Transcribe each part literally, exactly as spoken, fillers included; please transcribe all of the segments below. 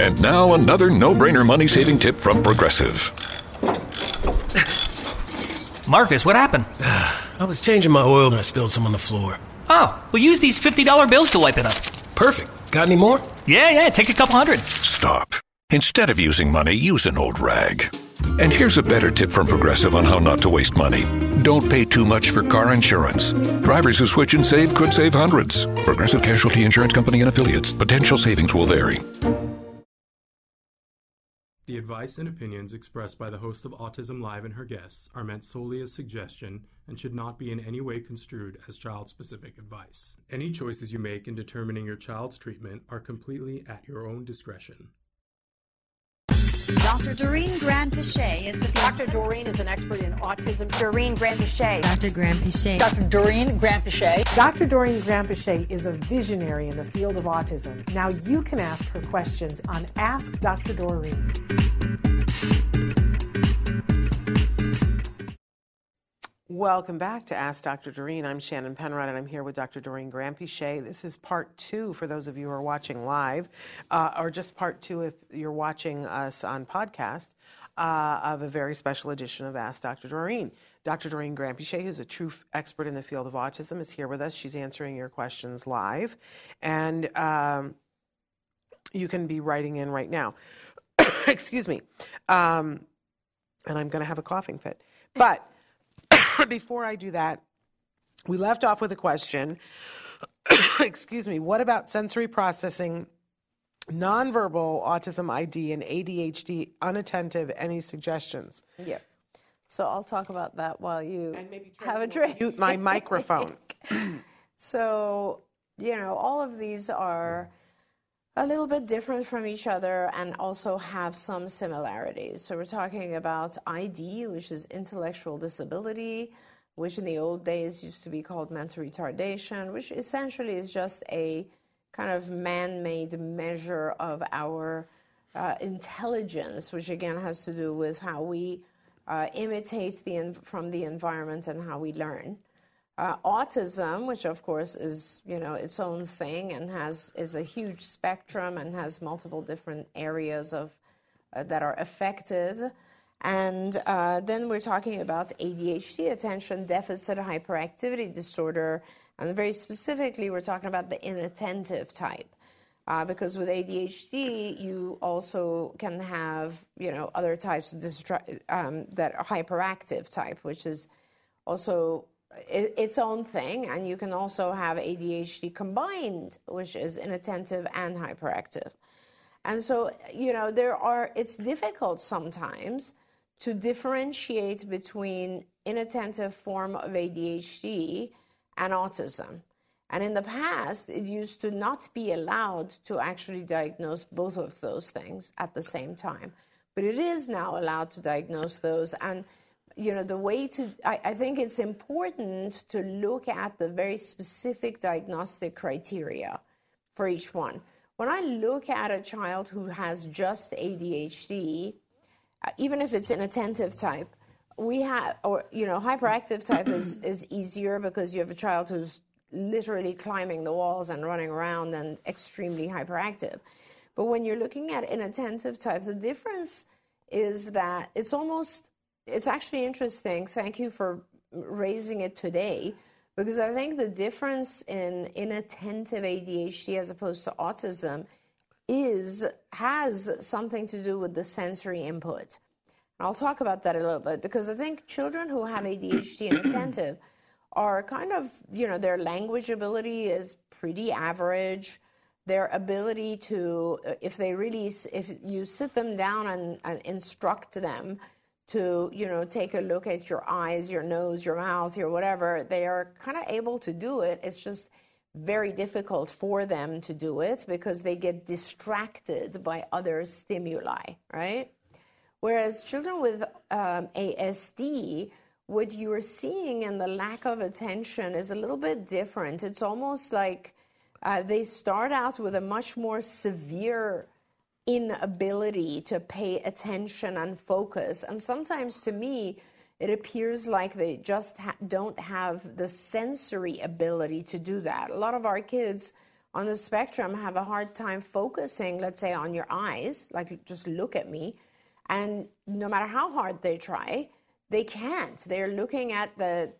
And now another no-brainer money-saving tip from Progressive. Marcus, what happened? I was changing my oil and I spilled some on the floor. Oh, we'll use these fifty dollar bills to wipe it up. Perfect. Got any more? Yeah, yeah, take a couple hundred. Stop. Instead of using money, use an old rag. And here's a better tip from Progressive on how not to waste money. Don't pay too much for car insurance. Drivers who switch and save could save hundreds. Progressive Casualty Insurance Company and Affiliates. Potential savings will vary. The advice and opinions expressed by the host of Autism Live and her guests are meant solely as suggestion and should not be in any way construed as child-specific advice. Any choices you make in determining your child's treatment are completely at your own discretion. Doctor Doreen Grand-Piché is the... Doctor Doreen is an expert in autism. Doreen Grand-Piché. Doctor Grand-Piché. Doctor Doreen Grand-Piché. Doctor Doreen Grand-Piché is a visionary in the field of autism. Now you can ask her questions on Ask Doctor Doreen. Welcome back to Ask Doctor Doreen. I'm Shannon Penrod, and I'm here with Doctor Doreen Grand-Piché. This is part two for those of you who are watching live, uh, or just part two if you're watching us on podcast, uh, of a very special edition of Ask Doctor Doreen. Doctor Doreen Grand-Piché, who's a true expert in the field of autism, is here with us. She's answering your questions live, and um, you can be writing in right now. Excuse me. Um, and I'm going to have a coughing fit. But before I do that, we left off with a question. Excuse me. What about sensory processing, nonverbal autism I D, and A D H D unattentive? Any suggestions? Yeah. So I'll talk about that while you and maybe have a drink. Mute my microphone. So, you know, all of these are a little bit different from each other and also have some similarities. So we're talking about I D, which is intellectual disability, which in the old days used to be called mental retardation, which essentially is just a kind of man-made measure of our uh, intelligence, which again has to do with how we uh, imitate the en- from the environment and how we learn. Uh, autism, which of course is, you know, its own thing and has is a huge spectrum and has multiple different areas of uh, that are affected. And uh, then we're talking about A D H D, attention deficit hyperactivity disorder, and very specifically we're talking about the inattentive type. Uh, because with A D H D, you also can have, you know, other types of distra- um, that are hyperactive type, which is also its own thing, and you can also have A D H D combined, which is inattentive and hyperactive. And so, you know, there are, it's difficult sometimes to differentiate between inattentive form of A D H D and autism. And in the past, it used to not be allowed to actually diagnose both of those things at the same time. But it is now allowed to diagnose those. And you know, the way to, I, I think it's important to look at the very specific diagnostic criteria for each one. When I look at a child who has just A D H D, uh, even if it's inattentive type, we have, or, you know, hyperactive type is, is easier because you have a child who's literally climbing the walls and running around and extremely hyperactive. But when you're looking at inattentive type, the difference is that it's almost, it's actually interesting. Thank you for raising it today, because I think the difference in inattentive A D H D as opposed to autism is has something to do with the sensory input. And I'll talk about that a little bit, because I think children who have A D H D and attentive are kind of, you know, their language ability is pretty average. Their ability to, if they really, if you sit them down and, and instruct them to, you know, take a look at your eyes, your nose, your mouth, your whatever, they are kind of able to do it. It's just very difficult for them to do it because they get distracted by other stimuli, right? Whereas children with um, A S D, what you're seeing in the lack of attention is a little bit different. It's almost like uh, they start out with a much more severe inability to pay attention and focus. And sometimes to me, it appears like they just ha- don't have the sensory ability to do that. A lot of our kids on the spectrum have a hard time focusing, let's say, on your eyes, like just look at me, and no matter how hard they try, they can't. They're looking at the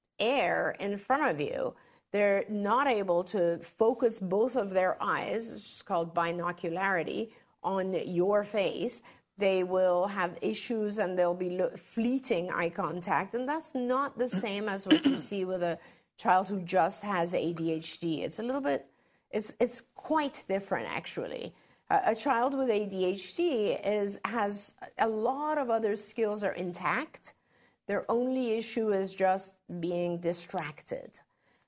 air in front of you. They're not able to focus both of their eyes, it's called binocularity, on your face. They will have issues and there'll be lo- fleeting eye contact, and that's not the same as what you see with a child who just has A D H D. It's a little bit, it's it's quite different actually. Uh, a child with A D H D is has a lot of other skills are intact. Their only issue is just being distracted.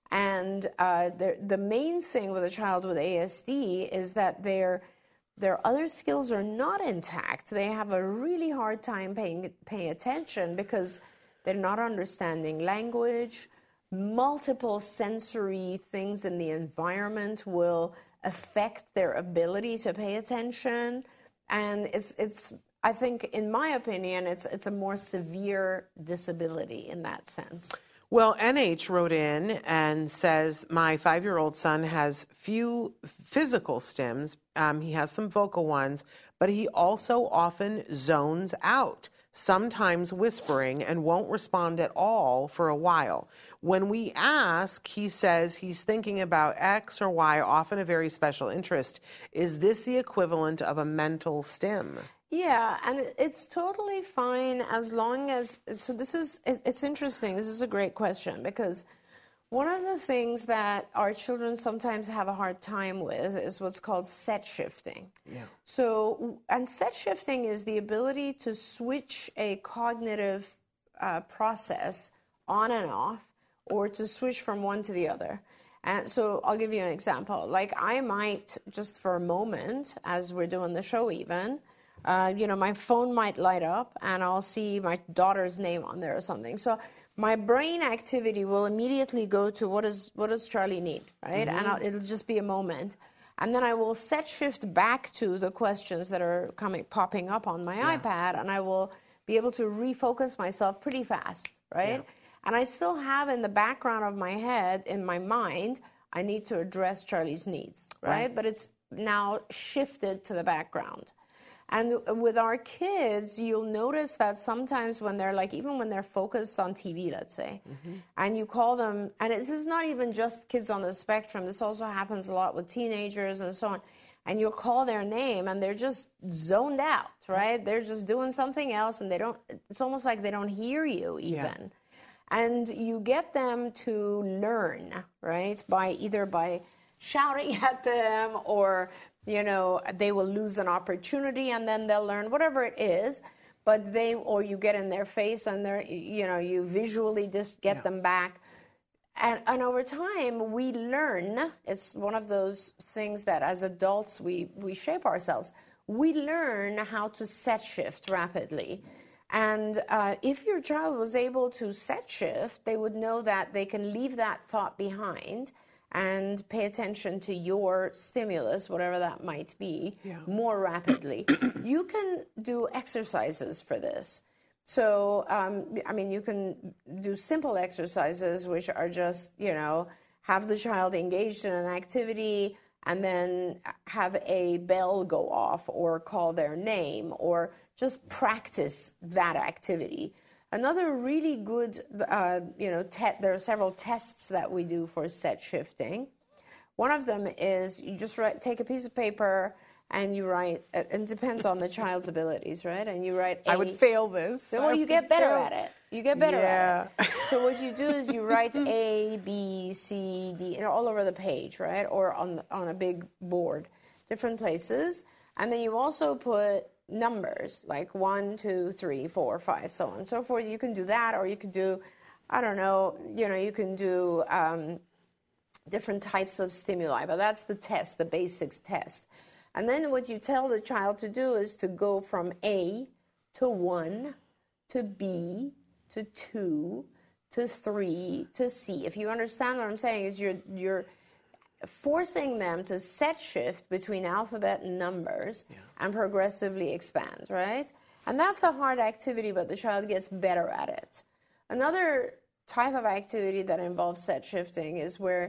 And uh, the, the main thing with a child with A S D is that their, their other skills are not intact. They have a really hard time paying, paying attention because they're not understanding language. Multiple sensory things in the environment will affect their ability to pay attention. And it's, it's I think, in my opinion, it's, it's a more severe disability in that sense. Well, N H wrote in and says, my five-year-old son has few physical stims. Um, he has some vocal ones, but he also often zones out, sometimes whispering, and won't respond at all for a while. When we ask, he says he's thinking about X or Y, often a very special interest. Is this the equivalent of a mental stim? Yeah, and it's totally fine as long as, so this is, it's interesting, this is a great question, because one of the things that our children sometimes have a hard time with is what's called set shifting. Yeah. So, and set shifting is the ability to switch a cognitive uh, process on and off, or to switch from one to the other. And so I'll give you an example. Like I might, just for a moment, as we're doing the show even, Uh, you know, my phone might light up and I'll see my daughter's name on there or something. So my brain activity will immediately go to what is what does Charlie need, right? Mm-hmm. And I'll, it'll just be a moment. And then I will set shift back to the questions that are coming, popping up on my yeah. iPad, and I will be able to refocus myself pretty fast, right? Yeah. And I still have in the background of my head, in my mind, I need to address Charlie's needs, right? right. But it's now shifted to the background. And with our kids, you'll notice that sometimes when they're like, even when they're focused on T V, let's say, mm-hmm. and you call them, and this is not even just kids on the spectrum, this also happens a lot with teenagers and so on, and you'll call their name and they're just zoned out, right? They're just doing something else and they don't, it's almost like they don't hear you even. Yeah. And you get them to learn, right? By either by shouting at them or, you know, they will lose an opportunity and then they'll learn whatever it is, but they, or you get in their face and they're, you know, you visually just get yeah. them back. And, and over time, we learn, it's one of those things that as adults, we, we shape ourselves. We learn how to set shift rapidly. And uh, if your child was able to set shift, they would know that they can leave that thought behind and pay attention to your stimulus, whatever that might be, yeah. more rapidly. You can do exercises for this. So, um, I mean, you can do simple exercises, which are just, you know, have the child engaged in an activity and then have a bell go off or call their name or just practice that activity. Another really good, uh, you know, te- there are several tests that we do for set shifting. One of them is you just write, take a piece of paper and you write, it depends on the child's abilities, right? And you write a, I would fail this. So, well, you get better fail. at it. You get better yeah. at it. So what you do is you write A, B, C, D, and all over the page, right? Or on, on a big board, different places. And then you also put numbers like one, two, three, four, five, so on and so forth. You can do that, or you could do, I don't know, you know, you can do um, different types of stimuli, but that's the test, the basics test. And then what you tell the child to do is to go from A to one, to B, to two, to three, to C. If you understand what I'm saying, is you're you're forcing them to set shift between alphabet and numbers yeah. and progressively expand, right? And that's a hard activity, but the child gets better at it. Another type of activity that involves set shifting is where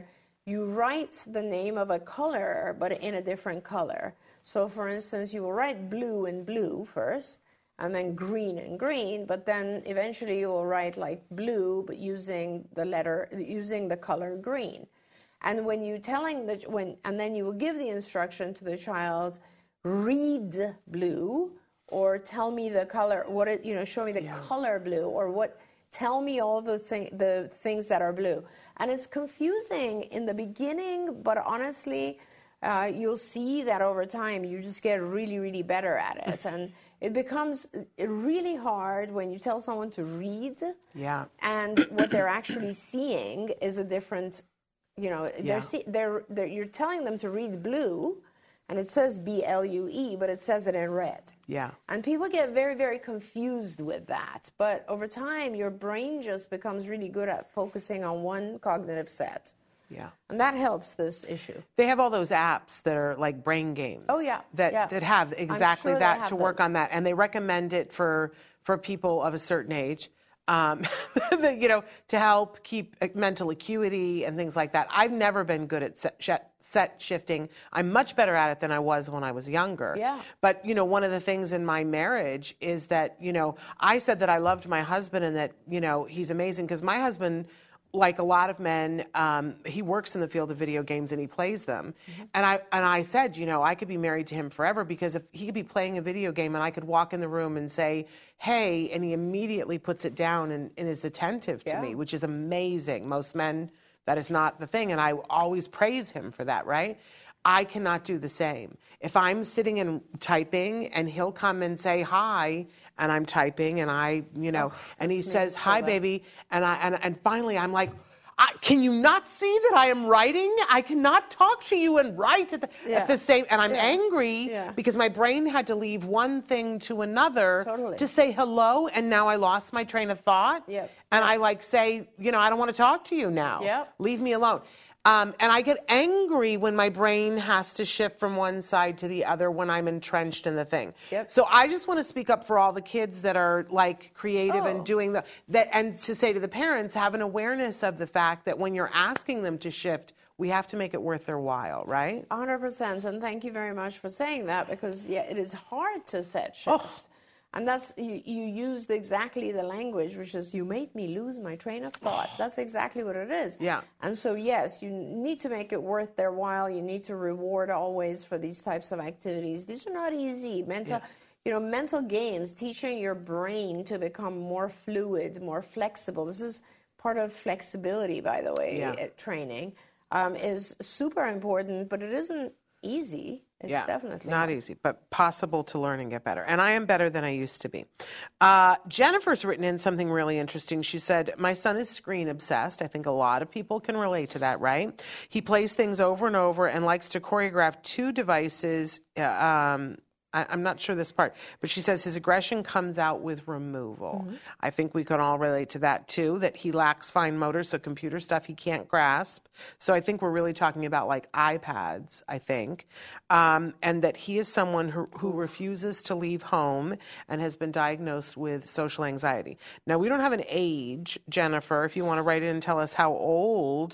you write the name of a color, but in a different color. So, for instance, you will write blue in blue first, and then green in green, but then eventually you will write like blue, but using the letter, using the color green. And when you telling the when, and then you will give the instruction to the child, read blue, or tell me the color. What it, you know, show me the yeah. color blue, or what. Tell me all the thing, the things that are blue. And it's confusing in the beginning, but honestly, uh, you'll see that over time you just get really, really better at it. And it becomes really hard when you tell someone to read. Yeah. And what they're actually seeing is a different. You know, yeah. they're, see, they're, they're, you're telling them to read blue, and it says B L U E, but it says it in red. Yeah. And people get very, very confused with that. But over time, your brain just becomes really good at focusing on one cognitive set. Yeah. And that helps this issue. They have all those apps that are like brain games. Oh, yeah. That, yeah. that have exactly sure that to work those. on that. And they recommend it for, for people of a certain age. Um, you know, to help keep mental acuity and things like that. I've never been good at set, set shifting. I'm much better at it than I was when I was younger. Yeah. But, you know, one of the things in my marriage is that, you know, I said that I loved my husband and that, you know, he's amazing because my husband, like a lot of men, um, he works in the field of video games and he plays them. Mm-hmm. And I and I said, you know, I could be married to him forever because if he could be playing a video game and I could walk in the room and say, hey, and he immediately puts it down and, and is attentive to yeah. me, which is amazing. Most men, that is not the thing. And I always praise him for that, right? I cannot do the same. If I'm sitting and typing and he'll come and say hi and I'm typing and I, you know, oh, and he says, hi, so baby. And I and, and finally I'm like, I, can you not see that I am writing? I cannot talk to you and write at the, yeah. at the same, and I'm yeah. angry yeah. because my brain had to leave one thing to another totally. to say hello, and now I lost my train of thought. Yep. And yep. I like say, you know, I don't want to talk to you now. Yep. Leave me alone. Um, and I get angry when my brain has to shift from one side to the other when I'm entrenched in the thing. Yep. So I just want to speak up for all the kids that are like creative oh. and doing the, that, and to say to the parents, have an awareness of the fact that when you're asking them to shift, we have to make it worth their while, right? one hundred percent. And thank you very much for saying that because, yeah, it is hard to set shift. Oh. And that's, you, you used exactly the language, which is, you made me lose my train of thought. That's exactly what it is. Yeah. And so, yes, you need to make it worth their while. You need to reward always for these types of activities. These are not easy. Mental, yeah. you know, mental games, teaching your brain to become more fluid, more flexible. This is part of flexibility, by the way, yeah. training, um, is super important, but it isn't easy. It's yeah, definitely not easy, but possible to learn and get better. And I am better than I used to be. Uh, Jennifer's written in something really interesting. She said, my son is screen obsessed. I think a lot of people can relate to that, right? He plays things over and over and likes to choreograph two devices. Uh, um, I, I'm not sure this part, but she says his aggression comes out with removal. Mm-hmm. I think we can all relate to that too, that he lacks fine motor, so computer stuff he can't grasp. So I think we're really talking about like iPads, I think, um, and that he is someone who, who refuses to leave home and has been diagnosed with social anxiety. Now, we don't have an age, Jennifer. If you want to write in and tell us how old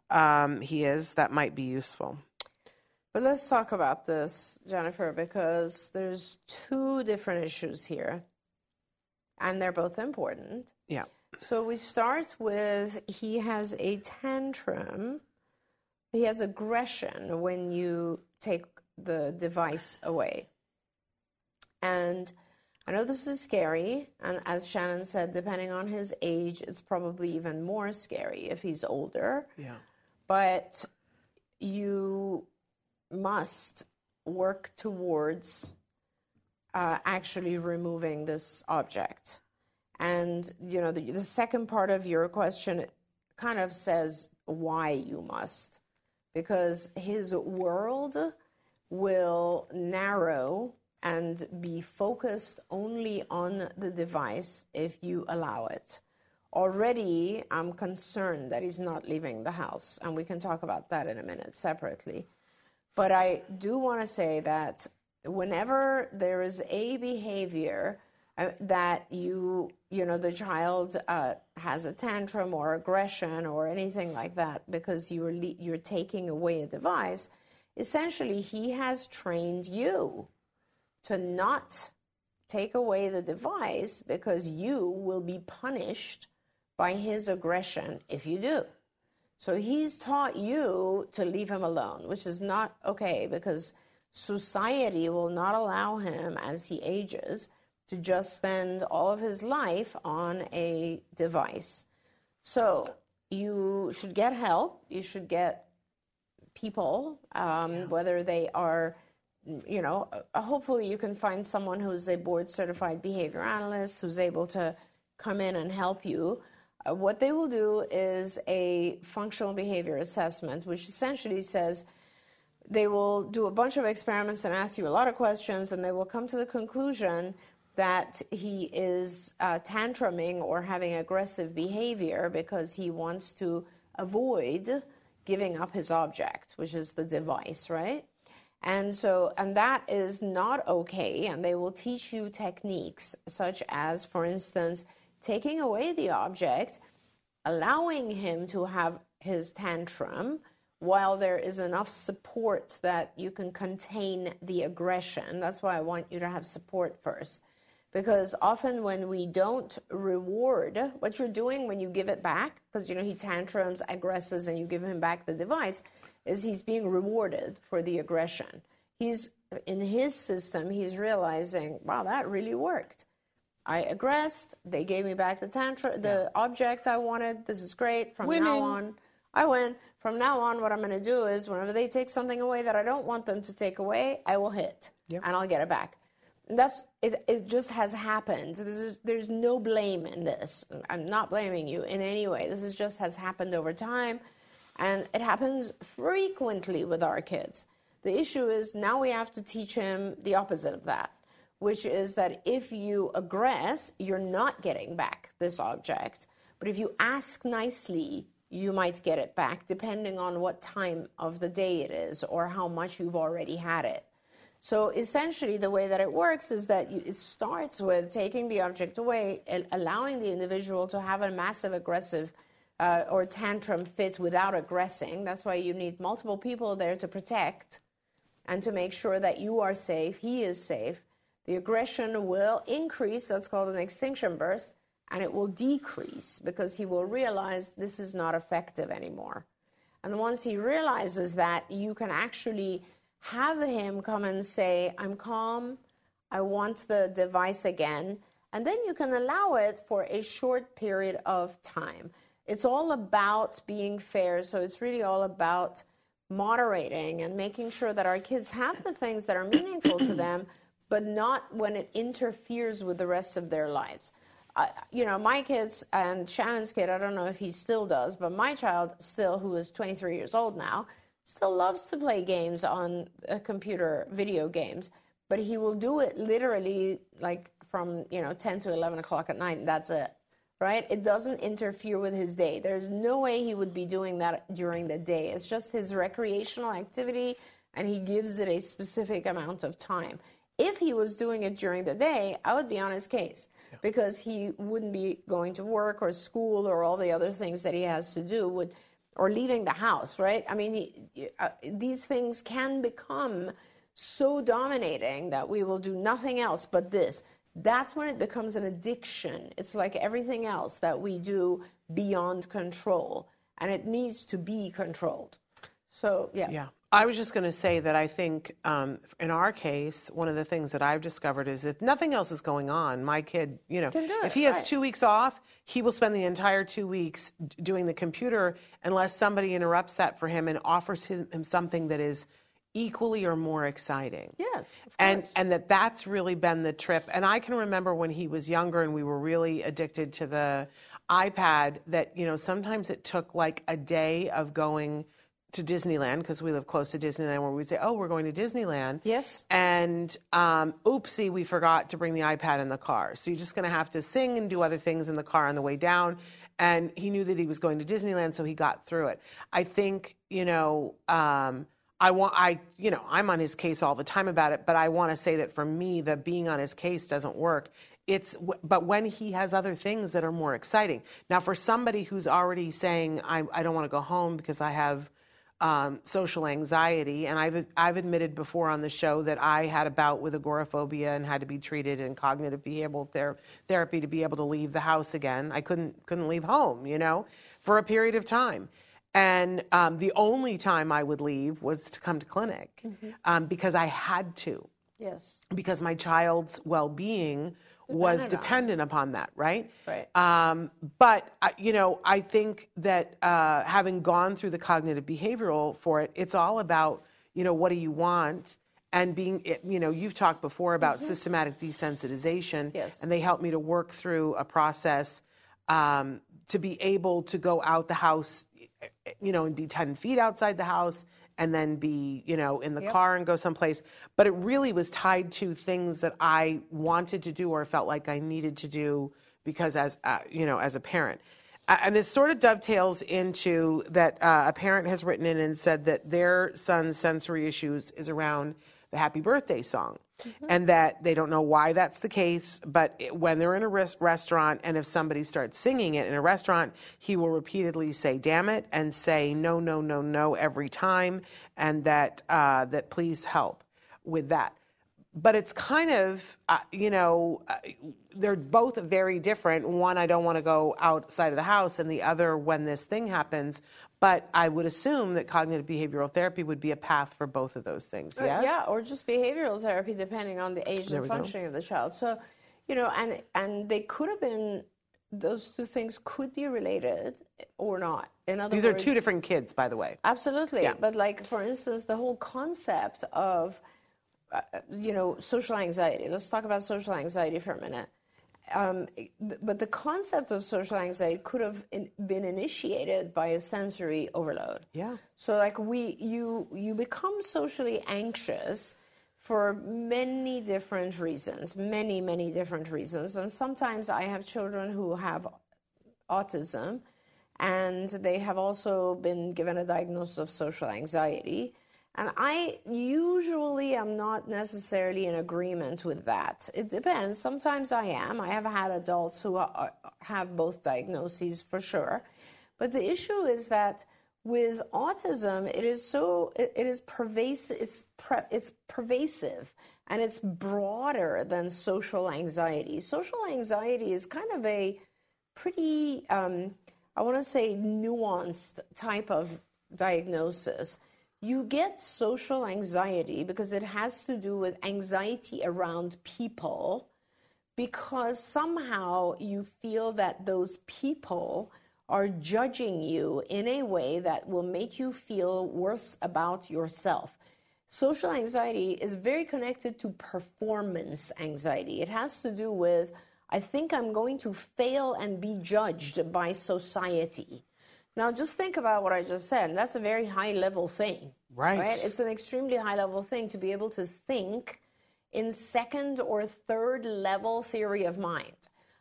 um, he is, that might be useful. But let's talk about this, Jennifer, because there's two different issues here, and they're both important. Yeah. So we start with he has a tantrum. He has aggression when you take the device away. And I know this is scary, and as Shannon said, depending on his age, it's probably even more scary if he's older. Yeah. But you must work towards uh, actually removing this object. And, you know, the, the second part of your question kind of says why you must. Because his world will narrow and be focused only on the device if you allow it. Already, I'm concerned that he's not leaving the house, and we can talk about that in a minute separately. But I do want to say that whenever there is a behavior, uh, that you, you know, the child uh, has a tantrum or aggression or anything like that because you're le- you're taking away a device, essentially he has trained you to not take away the device because you will be punished by his aggression if you do. So he's taught you to leave him alone, which is not okay because society will not allow him as he ages to just spend all of his life on a device. So you should get help. You should get people, um, yeah. whether they are, you know, hopefully you can find someone who's a board-certified behavior analyst who's able to come in and help you. Uh, what they will do is a functional behavior assessment, which essentially says they will do a bunch of experiments and ask you a lot of questions, and they will come to the conclusion that he is uh, tantruming or having aggressive behavior because he wants to avoid giving up his object, which is the device, right? And so, and that is not okay, and they will teach you techniques such as, for instance, taking away the object, allowing him to have his tantrum while there is enough support that you can contain the aggression. That's why I want you to have support first. Because often when we don't reward what you're doing when you give it back, because, you know, he tantrums, aggresses, and you give him back the device, is he's being rewarded for the aggression. He's, in his system, he's realizing, wow, that really worked. I aggressed, they gave me back the tantrum, the yeah. object I wanted, this is great, from Winning. now on, I win. From now on, what I'm going to do is whenever they take something away that I don't want them to take away, I will hit, yep. and I'll get it back. That's it. It just has happened. This is, there's no blame in this. I'm not blaming you in any way. This is just has happened over time, and it happens frequently with our kids. The issue is now we have to teach him the opposite of that, which is that if you aggress, you're not getting back this object. But if you ask nicely, you might get it back, depending on what time of the day it is or how much you've already had it. So essentially, the way that it works is that you, it starts with taking the object away and allowing the individual to have a massive aggressive uh, or tantrum fit without aggressing. That's why you need multiple people there to protect and to make sure that you are safe, he is safe. The aggression will increase, that's called an extinction burst, and it will decrease because he will realize this is not effective anymore. And once he realizes that, you can actually have him come and say, I'm calm, I want the device again, and then you can allow it for a short period of time. It's all about being fair, so it's really all about moderating and making sure that our kids have the things that are meaningful to them, but not when it interferes with the rest of their lives. Uh, you know, my kids and Shannon's kid, I don't know if he still does, but my child still, who is twenty-three years old now, still loves to play games on a computer, video games, but he will do it literally like from, you know, ten to eleven o'clock at night, and that's it, right? It doesn't interfere with his day. There's no way he would be doing that during the day. It's just his recreational activity, and he gives it a specific amount of time. If he was doing it during the day, I would be on his case yeah. because he wouldn't be going to work or school or all the other things that he has to do would, or leaving the house, right? I mean, he, uh, these things can become so dominating that we will do nothing else but this. That's when it becomes an addiction. It's like everything else that we do beyond control, and it needs to be controlled. So, yeah. Yeah. I was just going to say that I think um, in our case, one of the things that I've discovered is that nothing else is going on. My kid, you know, Can do it, if he has right. two weeks off, he will spend the entire two weeks doing the computer unless somebody interrupts that for him and offers him, him something that is equally or more exciting. Yes, of and course. and that that's really been the trip. And I can remember when he was younger and we were really addicted to the iPad that, you know, sometimes it took like a day of going to Disneyland, because we live close to Disneyland, where we say, oh, we're going to Disneyland. Yes. And um, oopsie, we forgot to bring the iPad in the car. So you're just going to have to sing and do other things in the car on the way down. And he knew that he was going to Disneyland, so he got through it. I think, you know, um, I want, I, you know, I'm on his case all the time about it, but I want to say that for me, the being on his case doesn't work. It's, but when he has other things that are more exciting. Now, for somebody who's already saying, I, I don't want to go home because I have um, social anxiety, and I've, I've admitted before on the show that I had a bout with agoraphobia and had to be treated in cognitive behavioral ther- therapy to be able to leave the house again. I couldn't, couldn't leave home, you know, for a period of time. And um, the only time I would leave was to come to clinic mm-hmm. um, because I had to. Yes. Because my child's well-being was Dependent dependent on. upon that, right? Right. Um, but, uh, you know, I think that uh, having gone through the cognitive behavioral for it, it's all about, you know, what do you want? And being, you know, you've talked before about mm-hmm. systematic desensitization. Yes. And they helped me to work through a process um, to be able to go out the house, you know, and be ten feet outside the house and then be, you know, in the yep. car and go someplace. But it really was tied to things that I wanted to do or felt like I needed to do because as, uh, you know, as a parent. Uh, and this sort of dovetails into that uh, a parent has written in and said that their son's sensory issues is around the Happy Birthday song. Mm-hmm. And that they don't know why that's the case, but it, when they're in a res- restaurant and if somebody starts singing it in a restaurant, he will repeatedly say, damn it, and say, no, no, no, no, every time, and that uh, that please help with that. But it's kind of, uh, you know, uh, they're both very different. One, I don't want to go outside of the house, and the other, when this thing happens. But I would assume that cognitive behavioral therapy would be a path for both of those things, yes? Uh, yeah, or just behavioral therapy, depending on the age there and functioning go. of the child. So, you know, and and they could have been, those two things could be related or not. In other These words, are two different kids, by the way. Absolutely. Yeah. But like, for instance, the whole concept of, uh, you know, social anxiety. Let's talk about social anxiety for a minute. Um, but the concept of social anxiety could have in, been initiated by a sensory overload. Yeah. So like we, you, you become socially anxious for many different reasons, many, many different reasons. And sometimes I have children who have autism, and they have also been given a diagnosis of social anxiety. And I usually am not necessarily in agreement with that. It depends. Sometimes I am. I have had adults who are, have both diagnoses for sure. But the issue is that with autism, it is so, it, it is pervasive, it's, pre, it's pervasive, and it's broader than social anxiety. Social anxiety is kind of a pretty, um, I want to say, nuanced type of diagnosis. You get social anxiety because it has to do with anxiety around people, because somehow you feel that those people are judging you in a way that will make you feel worse about yourself. Social anxiety is very connected to performance anxiety. It has to do with, I think I'm going to fail and be judged by society. Now, just think about what I just said. And that's a very high-level thing. Right. right. It's an extremely high-level thing to be able to think in second or third-level theory of mind.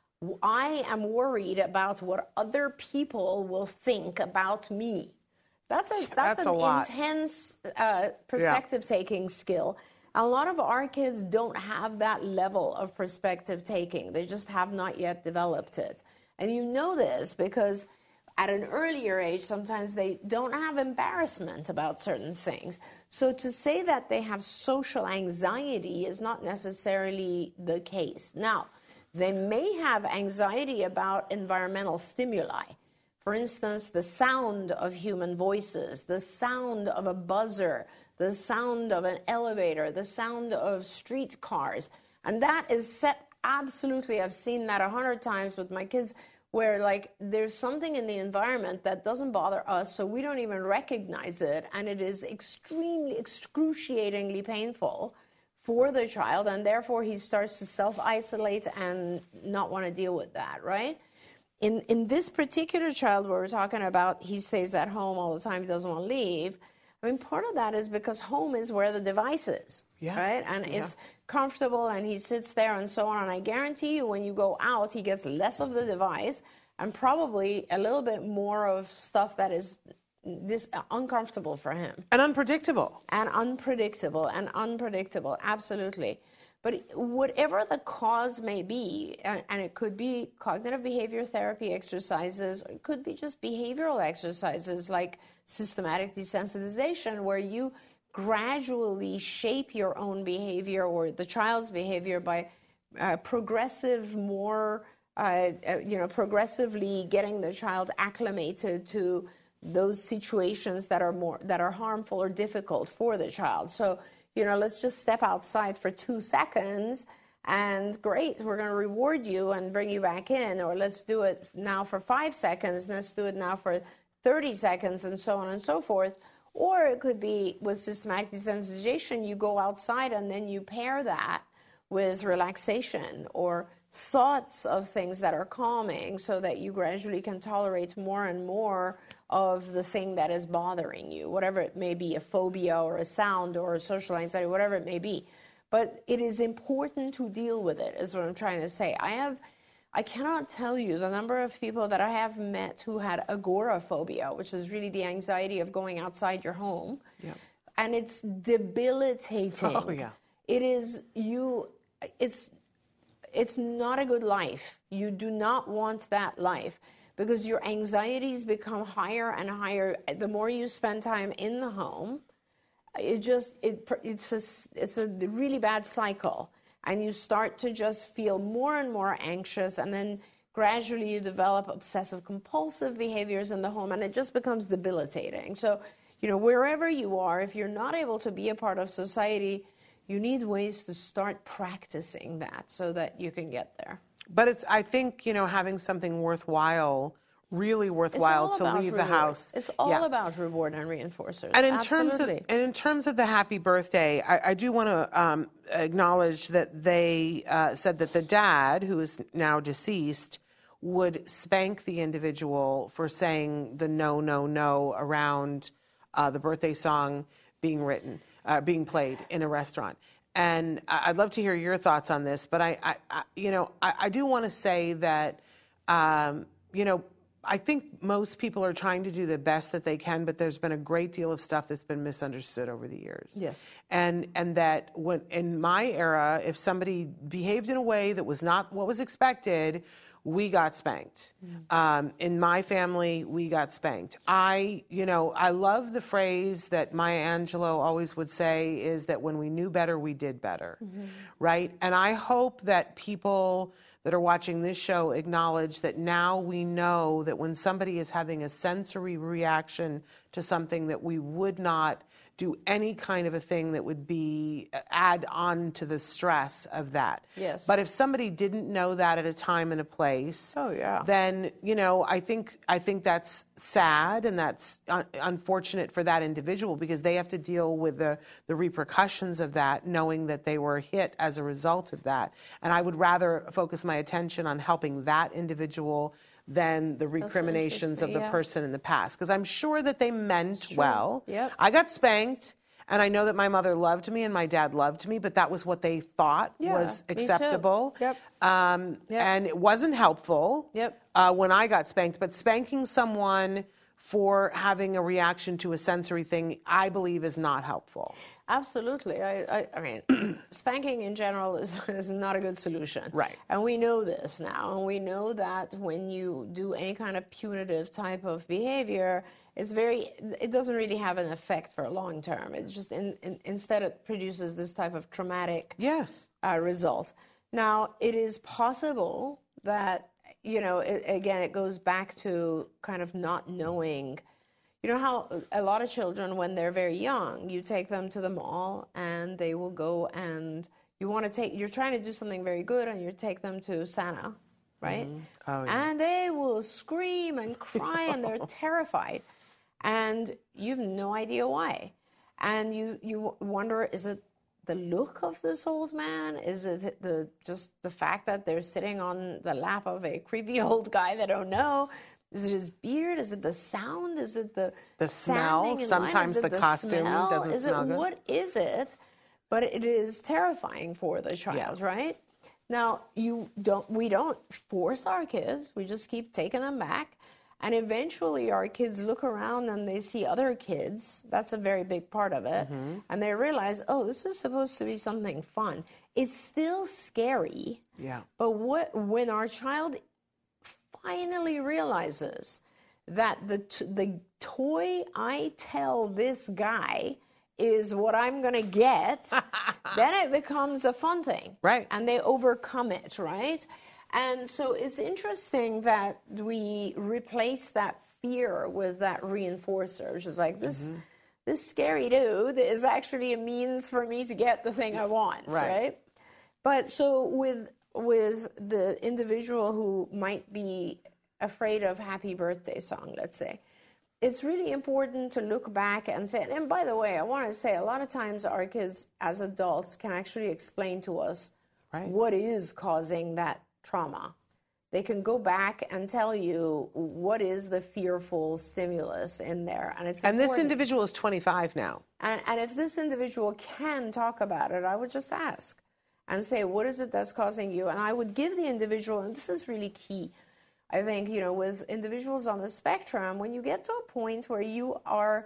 I am worried about what other people will think about me. That's a that's, That's an a lot. intense uh, perspective-taking skill. A lot of our kids don't have that level of perspective-taking. They just have not yet developed it. And you know this because at an earlier age, sometimes they don't have embarrassment about certain things. So to say that they have social anxiety is not necessarily the case. Now, they may have anxiety about environmental stimuli. For instance, the sound of human voices, the sound of a buzzer, the sound of an elevator, the sound of street cars. And that is set absolutely, I've seen that a hundred times with my kids, where like there's something in the environment that doesn't bother us, so we don't even recognize it, and it is extremely, excruciatingly painful for the child, and therefore he starts to self-isolate and not want to deal with that, right? In in this particular child where we're talking about, he stays at home all the time, he doesn't want to leave. I mean, part of that is because home is where the device is, yeah. right? And yeah. it's comfortable, and he sits there and so on. And I guarantee you, when you go out, he gets less of the device and probably a little bit more of stuff that is this uh, uncomfortable for him. And unpredictable. And unpredictable, and unpredictable, absolutely. But whatever the cause may be, and, and it could be cognitive behavior therapy exercises, or it could be just behavioral exercises like systematic desensitization, where you gradually shape your own behavior or the child's behavior by uh, progressive, more, uh, uh, you know, progressively getting the child acclimated to those situations that are more that are harmful or difficult for the child. So, you know, let's just step outside for two seconds and great, we're going to reward you and bring you back in, or let's do it now for five seconds, and let's do it now for thirty seconds, and so on and so forth. Or it could be with systematic desensitization, you go outside and then you pair that with relaxation or thoughts of things that are calming so that you gradually can tolerate more and more of the thing that is bothering you, whatever it may be, a phobia or a sound or a social anxiety, whatever it may be. But it is important to deal with it, is what I'm trying to say. I have, I cannot tell you the number of people that I have met who had agoraphobia, which is really the anxiety of going outside your home. Yeah. And it's debilitating. Oh, yeah. It is, you, it's, it's not a good life. You do not want that life because your anxieties become higher and higher the more you spend time in the home. It just, it, it's, a, it's a really bad cycle. And you start to just feel more and more anxious, and then gradually you develop obsessive compulsive behaviors in the home, and it just becomes debilitating. So, you know, wherever you are, if you're not able to be a part of society, you need ways to start practicing that so that you can get there. But it's, I think, you know, having something worthwhile, really worthwhile to leave reward. the house. It's all yeah. about reward and reinforcers. And in Absolutely. terms of and in terms of the happy birthday, I, I do want to um, acknowledge that they uh, said that the dad, who is now deceased, would spank the individual for saying the no, no, no around uh, the birthday song being written, uh, being played in a restaurant. And I'd love to hear your thoughts on this, but I, I, I you know, I, I do want to say that, um, you know, I think most people are trying to do the best that they can, but there's been a great deal of stuff that's been misunderstood over the years. Yes. And and that when in my era, if somebody behaved in a way that was not what was expected, we got spanked. Mm. Um, in my family, we got spanked. I, you know, I love the phrase that Maya Angelou always would say is that when we knew better, we did better, mm-hmm. right? And I hope that people that are watching this show acknowledge that now we know that when somebody is having a sensory reaction to something, that we would not do any kind of a thing that would be add on to the stress of that. Yes. But if somebody didn't know that at a time and a place, oh yeah, then you know I think I think that's sad and that's un- unfortunate for that individual because they have to deal with the the repercussions of that, knowing that they were hit as a result of that. And I would rather focus my attention on helping that individual than the recriminations of the yeah. person in the past. Because I'm sure that they meant well. Yep. I got spanked, and I know that my mother loved me and my dad loved me, but that was what they thought yeah, was acceptable. Yep. Um, yep. And it wasn't helpful yep. uh, when I got spanked. But spanking someone for having a reaction to a sensory thing, I believe, is not helpful. Absolutely. I, I, I mean, spanking in general is, is not a good solution. Right. And we know this now. And we know that when you do any kind of punitive type of behavior, it's very, it doesn't really have an effect for a long term. It just, in, in, instead it produces this type of traumatic yes. uh, result. Now, it is possible that, you know, it, again, it goes back to kind of not knowing. You know how a lot of children, when they're very young, you take them to the mall and they will go and you want to take, you're trying to do something very good and you take them to Santa, right? Mm-hmm. Oh, yeah. And they will scream and cry and they're terrified. And you have no idea why. And you, you wonder, is it the look of this old man? Is it the just the fact that they're sitting on the lap of a creepy old guy they don't know? Is it his beard? Is it the sound? Is it the the smell? Sometimes the, the costume smell? doesn't is smell it, good. What is it? But it is terrifying for the child, yeah. right? Now, you don't. We don't force our kids. We just keep taking them back. And eventually our kids look around and they see other kids. That's a very big part of it. Mm-hmm. And they realize, oh, this is supposed to be something fun. It's still scary. Yeah. But what when our child finally realizes that the t- the toy I tell this guy is what I'm going to get, then it becomes a fun thing. Right. And they overcome it, right? And so it's interesting that we replace that fear with that reinforcer, which is like this mm-hmm. this scary dude is actually a means for me to get the thing I want, right? right? But so with with the individual who might be afraid of Happy Birthday song, let's say, it's really important to look back and say, and by the way, I want to say a lot of times our kids as adults can actually explain to us right. what is causing that trauma. They can go back and tell you what is the fearful stimulus in there. And it's and important. This individual is twenty-five now. And, and if this individual can talk about it, I would just ask and say, what is it that's causing you? And I would give the individual, and this is really key, I think, you know, with individuals on the spectrum, when you get to a point where you are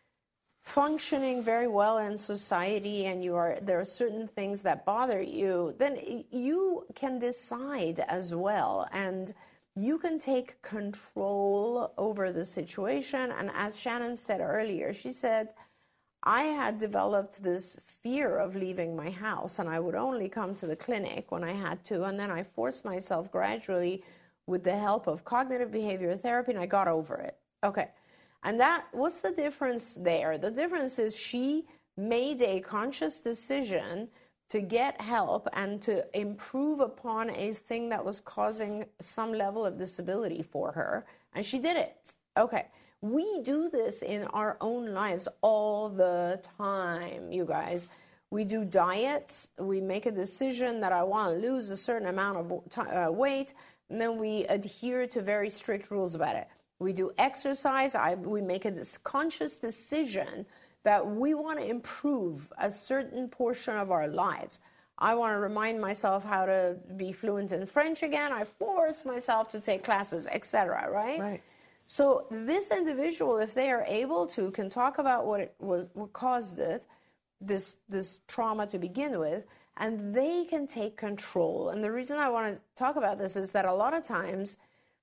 functioning very well in society and you are there are certain things that bother you, then you can decide as well, and you can take control over the situation. And as Shannon said earlier, she said, I had developed this fear of leaving my house, and I would only come to the clinic when I had to, and then I forced myself gradually with the help of cognitive behavior therapy, and I got over it. Okay. And that, what's the difference there? The difference is she made a conscious decision to get help and to improve upon a thing that was causing some level of disability for her, and she did it. Okay. We do this in our own lives all the time, you guys. We do diets. We make a decision that I want to lose a certain amount of t- uh, weight, and then we adhere to very strict rules about it. We do exercise. I, we make a this conscious decision that we want to improve a certain portion of our lives. I want to remind myself how to be fluent in French again. I force myself to take classes, et cetera, right? Right. So this individual, if they are able to, can talk about what it was, what caused it, this this trauma to begin with, and they can take control. And the reason I want to talk about this is that a lot of times,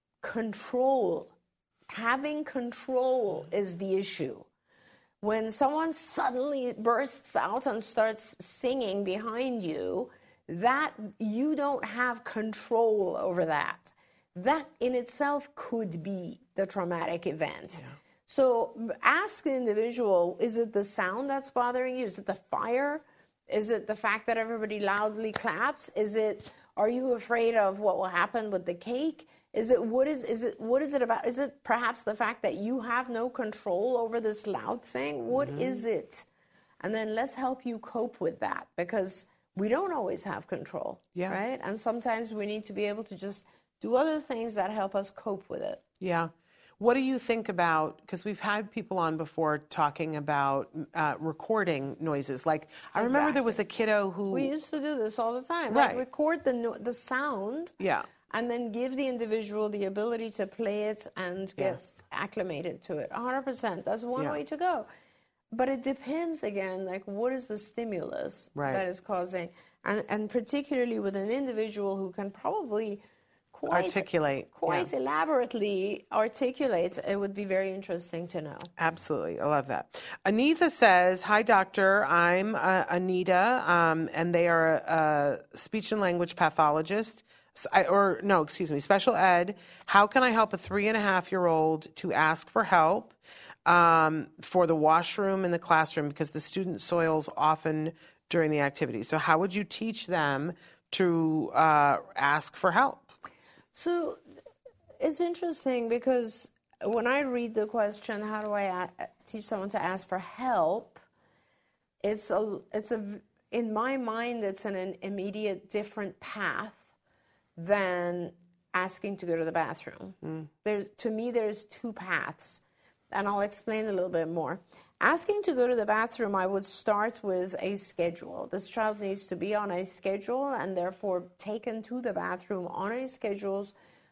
control, having control is the issue. When someone suddenly bursts out and starts singing behind you, that you don't have control over that. That in itself could be the traumatic event. Yeah. So ask the individual, is it the sound that's bothering you? Is it the fire? Is it the fact that everybody loudly claps? Is it, are you afraid of what will happen with the cake? Is it, what is, is it, what is it about? Is it perhaps the fact that you have no control over this loud thing? What mm-hmm. is it? And then let's help you cope with that, because we don't always have control, yeah. right? And sometimes we need to be able to just do other things that help us cope with it. Yeah. What do you think about, because we've had people on before talking about uh, recording noises. Like, I exactly. remember there was a kiddo who... We used to do this all the time. Right. Like record the no- the sound. Yeah. And then give the individual the ability to play it and get yes. acclimated to it. one hundred percent. That's one yeah. way to go. But it depends, again, like what is the stimulus right. that is causing... And, and particularly with an individual who can probably... Quite, articulate. Quite yeah. elaborately articulate. It would be very interesting to know. Absolutely. I love that. Anita says, hi, doctor. I'm uh, Anita, um, and they are a, a speech and language pathologist. I, or, no, excuse me, special ed. How can I help a three and a half year old to ask for help um, for the washroom in the classroom because the student soils often during the activity? So how would you teach them to uh, ask for help? So it's interesting because when I read the question, how do I a- teach someone to ask for help? It's a, it's a, in my mind, it's an, an immediate different path than asking to go to the bathroom. Mm. There's, to me, there's two paths, and I'll explain a little bit more. Asking to go to the bathroom, I would start with a schedule. This child needs to be on a schedule and therefore taken to the bathroom on a schedule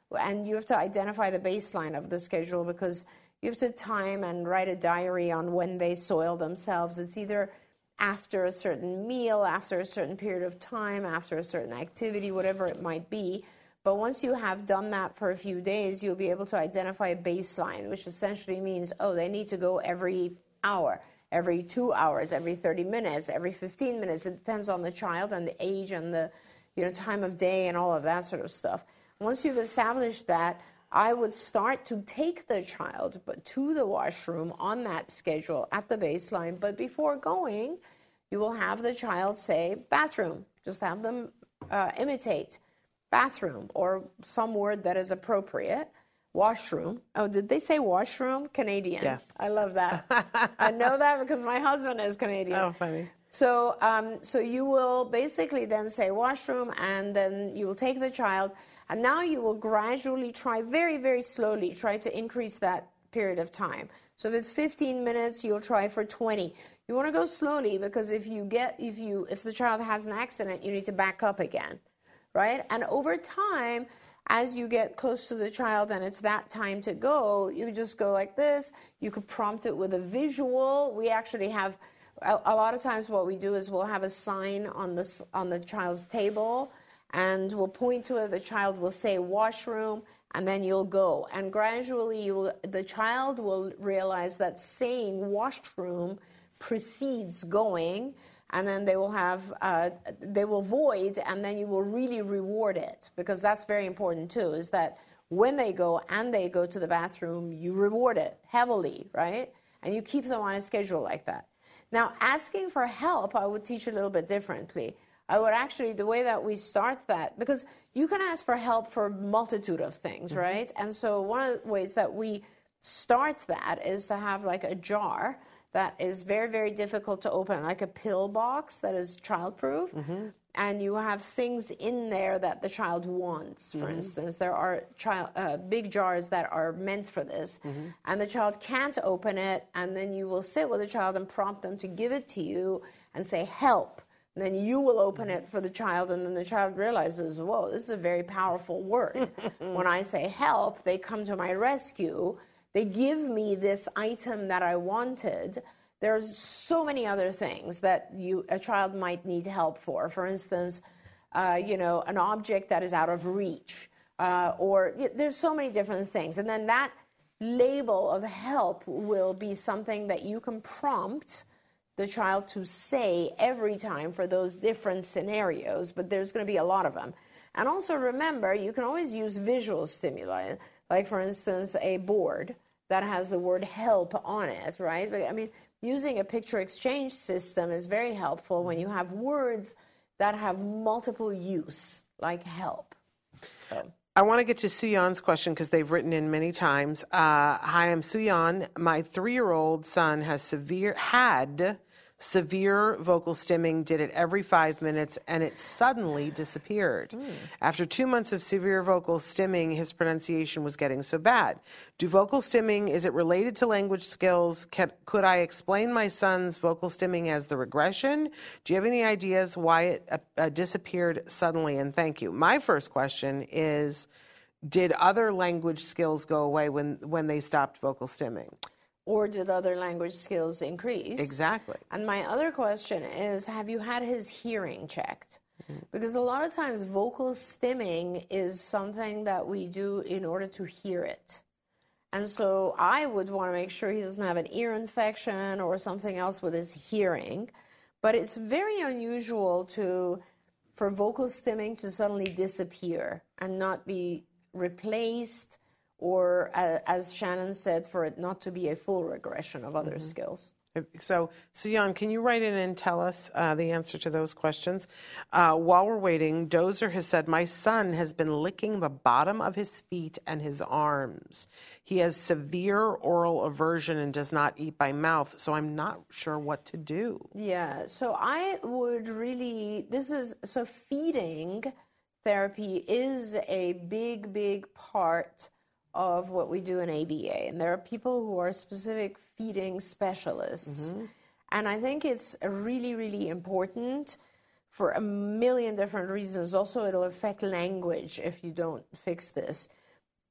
and you have to identify the baseline of the schedule because you have to time and write a diary on when they soil themselves. It's either after a certain meal, after a certain period of time, after a certain activity, whatever it might be. But once you have done that for a few days, you'll be able to identify a baseline, which essentially means, oh, they need to go every hour, every two hours, every thirty minutes, every fifteen minutes. It depends on the child and the age and the you know, time of day and all of that sort of stuff. Once you've established that, I would start to take the child to the washroom on that schedule at the baseline. But before going, you will have the child say bathroom. Just have them uh, imitate bathroom or some word that is appropriate. Washroom. Oh, did they say washroom? Canadian. Yes. I love that. I know that because my husband is Canadian. Oh, funny. So, um, so you will basically then say washroom, and then you will take the child. And now you will gradually try, very, very slowly, try to increase that period of time. So if it's fifteen minutes, you'll try for twenty. You want to go slowly because if you get, if you, if the child has an accident, you need to back up again, right? And over time, as you get close to the child and it's that time to go, you just go like this. You could prompt it with a visual. We actually have, a, a lot of times what we do is we'll have a sign on the, on the child's table, and we'll point to it. The child will say washroom, and then you'll go. And gradually, you'll, the child will realize that saying washroom precedes going, and then they will have, uh, they will void, and then you will really reward it, because that's very important too, is that when they go and they go to the bathroom, you reward it heavily, right? And you keep them on a schedule like that. Now, asking for help, I would teach a little bit differently. I would actually, the way that we start that, because you can ask for help for a multitude of things, mm-hmm. right? And so one of the ways that we start that is to have like a jar that is very, very difficult to open, like a pill box that is childproof. Mm-hmm. And you have things in there that the child wants, for mm-hmm. instance. There are child, uh, big jars that are meant for this. Mm-hmm. And the child can't open it, and then you will sit with the child and prompt them to give it to you and say, help. And then you will open it for the child, and then the child realizes, whoa, this is a very powerful word. When I say help, they come to my rescue. They give me this item that I wanted. There's so many other things that you a child might need help for. For instance, uh, you know, an object that is out of reach. Uh, or there's so many different things. And then that label of help will be something that you can prompt the child to say every time for those different scenarios, but there's going to be a lot of them. And also remember, you can always use visual stimuli, like for instance, a board that has the word help on it, right? I mean, using a picture exchange system is very helpful when you have words that have multiple use, like help. So. I want to get to Suyan's question because they've written in many times. Uh, Hi, I'm Suyan. My three-year-old son has severe had severe vocal stimming, did it every five minutes, and it suddenly disappeared. Mm. After two months of severe vocal stimming, his pronunciation was getting so bad. Do vocal stimming, is it related to language skills? Can, could I explain my son's vocal stimming as the regression? Do you have any ideas why it uh, uh, disappeared suddenly? And thank you. My first question is, did other language skills go away when, when they stopped vocal stimming? Or did other language skills increase? Exactly. And my other question is, have you had his hearing checked? Mm-hmm. Because a lot of times vocal stimming is something that we do in order to hear it. And so I would want to make sure he doesn't have an ear infection or something else with his hearing. But it's very unusual to, for vocal stimming to suddenly disappear and not be replaced, or uh, as Shannon said, for it not to be a full regression of other mm-hmm. skills. So, Suyan, can you write in and tell us uh, the answer to those questions? Uh, while we're waiting, Dozer has said, my son has been licking the bottom of his feet and his arms. He has severe oral aversion and does not eat by mouth, so I'm not sure what to do. Yeah, so I would really, this is, so feeding therapy is a big, big part of what we do in A B A. And there are people who are specific feeding specialists. Mm-hmm. And I think it's really, really important for a million different reasons. Also, it'll affect language if you don't fix this.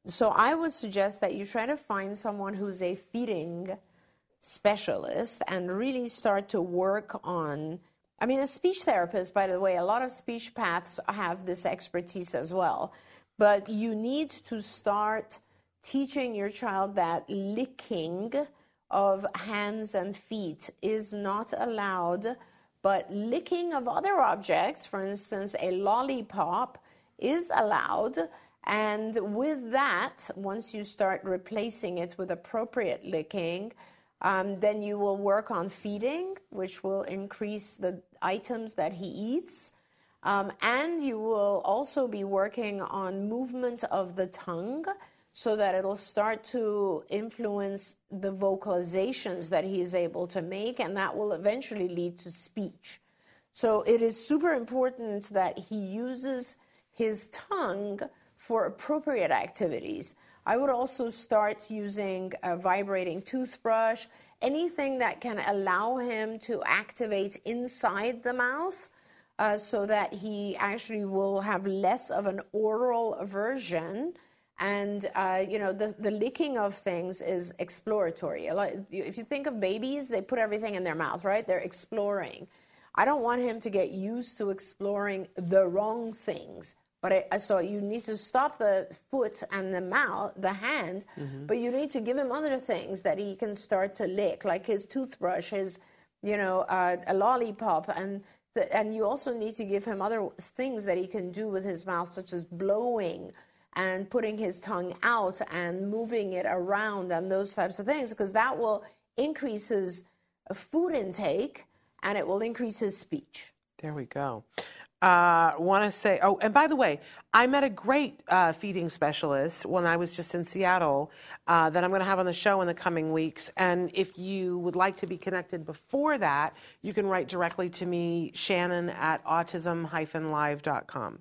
so I would suggest that you try to find someone who's a feeding specialist and really start to work on, I mean, a speech therapist, by the way, a lot of speech paths have this expertise as well. But you need to start teaching your child that licking of hands and feet is not allowed, but licking of other objects, for instance, a lollipop, is allowed. And with that, once you start replacing it with appropriate licking, um, then you will work on feeding, which will increase the items that he eats. Um, and you will also be working on movement of the tongue so that it'll start to influence the vocalizations that he is able to make, and that will eventually lead to speech. So it is super important that he uses his tongue for appropriate activities. I would also start using a vibrating toothbrush, anything that can allow him to activate inside the mouth, uh, so that he actually will have less of an oral aversion. And, uh, you know, the, the licking of things is exploratory. If you think of babies, they put everything in their mouth, right? They're exploring. I don't want him to get used to exploring the wrong things. But I, so you need to stop the foot and the mouth, the hand, mm-hmm. but you need to give him other things that he can start to lick, like his toothbrush, his, you know, uh, a lollipop. And, the, and you also need to give him other things that he can do with his mouth, such as blowing and putting his tongue out and moving it around and those types of things, because that will increase his food intake and it will increase his speech. There we go. Uh, want to say, oh, and by the way, I met a great uh, feeding specialist when I was just in Seattle uh, that I'm going to have on the show in the coming weeks. And if you would like to be connected before that, you can write directly to me, Shannon at autism dash live dot com.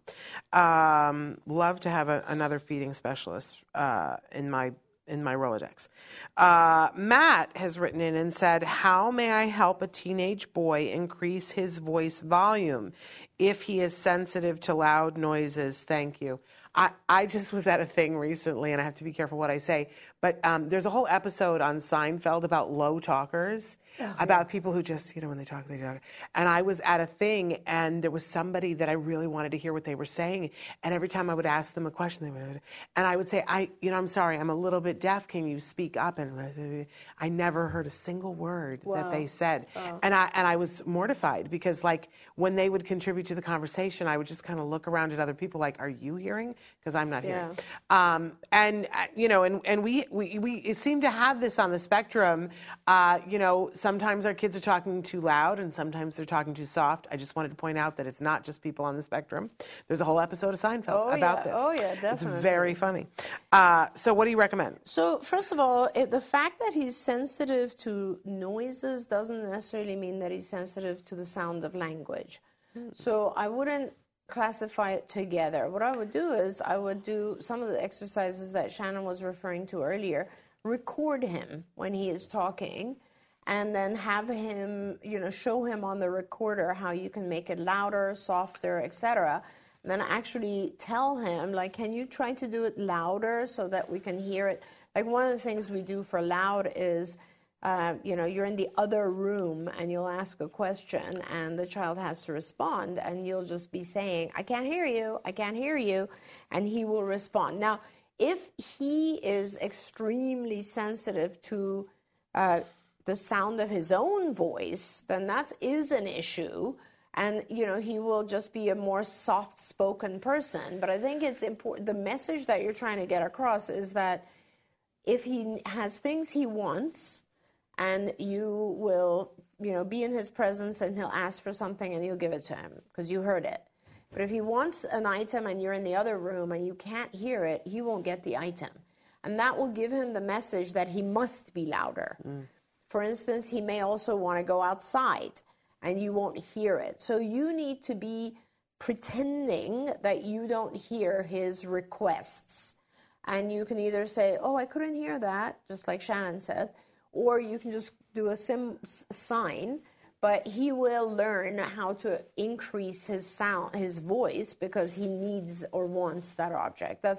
Um, love to have a, another feeding specialist uh, in my in my Rolodex. Uh, Matt has written in and said, how may I help a teenage boy increase his voice volume if he is sensitive to loud noises? Thank you. I, I just was at a thing recently, and I have to be careful what I say, but um, there's a whole episode on Seinfeld about low talkers, oh, about yeah. people who just, you know, when they talk, they talk. And I was at a thing, and there was somebody that I really wanted to hear what they were saying, and every time I would ask them a question, they would, and I would say, I, you know, I'm sorry, I'm a little bit deaf, can you speak up? And I never heard a single word wow. that they said. Wow. And I and I was mortified, because, like, when they would contribute to the conversation, I would just kind of look around at other people like, are you hearing? Because I'm not yeah. here. Um, and, uh, you know, and, and we, we, we seem to have this on the spectrum. Uh, you know, sometimes our kids are talking too loud and sometimes they're talking too soft. I just wanted to point out that it's not just people on the spectrum. There's a whole episode of Seinfeld oh, about yeah. this. Oh, yeah, definitely. It's very funny. Uh, so what do you recommend? So, first of all, it, the fact that he's sensitive to noises doesn't necessarily mean that he's sensitive to the sound of language. Hmm. So I wouldn't classify it together. What I would do is I would do some of the exercises that Shannon was referring to earlier, record him when he is talking, and then have him, you know, show him on the recorder how you can make it louder, softer, et cetera. And then actually tell him, like, can you try to do it louder so that we can hear it? Like, one of the things we do for loud is, Uh, you know, you're in the other room and you'll ask a question and the child has to respond, and you'll just be saying, I can't hear you, I can't hear you, and he will respond. Now, if he is extremely sensitive to uh, the sound of his own voice, then that is an issue, and, you know, he will just be a more soft-spoken person. But I think it's important, the message that you're trying to get across is that if he has things he wants, and you will, you know, be in his presence and he'll ask for something and you'll give it to him because you heard it. But if he wants an item and you're in the other room and you can't hear it, he won't get the item. And that will give him the message that he must be louder. Mm. For instance, he may also want to go outside and you won't hear it. So you need to be pretending that you don't hear his requests. And you can either say, oh, I couldn't hear that, just like Shannon said, or you can just do a sim sign, but he will learn how to increase his sound, his voice, because he needs or wants that object. That's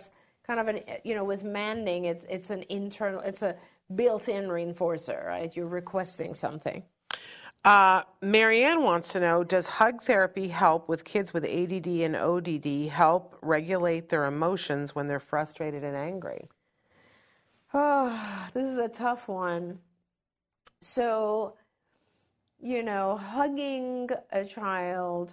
kind of an, you know, with manding, it's it's an internal, it's a built-in reinforcer, right? You're requesting something. Uh, Marianne wants to know, does hug therapy help with kids with A D D and O D D help regulate their emotions when they're frustrated and angry? Oh, this is a tough one. So, you know, hugging a child,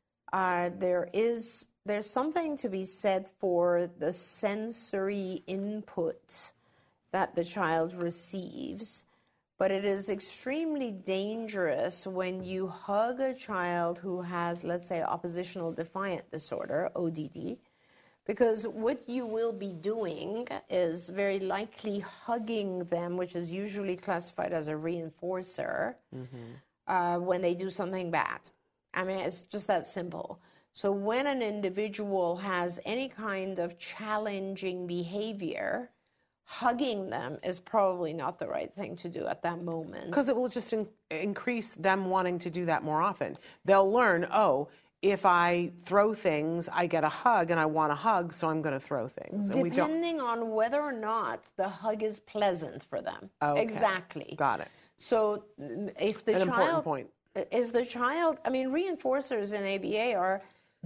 uh, there is, there's something to be said for the sensory input that the child receives. But it is extremely dangerous when you hug a child who has, let's say, oppositional defiant disorder, O D D, because what you will be doing is very likely hugging them, which is usually classified as a reinforcer, mm-hmm. uh, when they do something bad. I mean, it's just that simple. So when an individual has any kind of challenging behavior, hugging them is probably not the right thing to do at that moment. Because it will just in- increase them wanting to do that more often. They'll learn, oh, if I throw things, I get a hug, and I want a hug, so I'm going to throw things. And Depending we don't... on whether or not the hug is pleasant for them. Okay. Exactly. Got it. So if the An child... important point. If the child... I mean, reinforcers in A B A are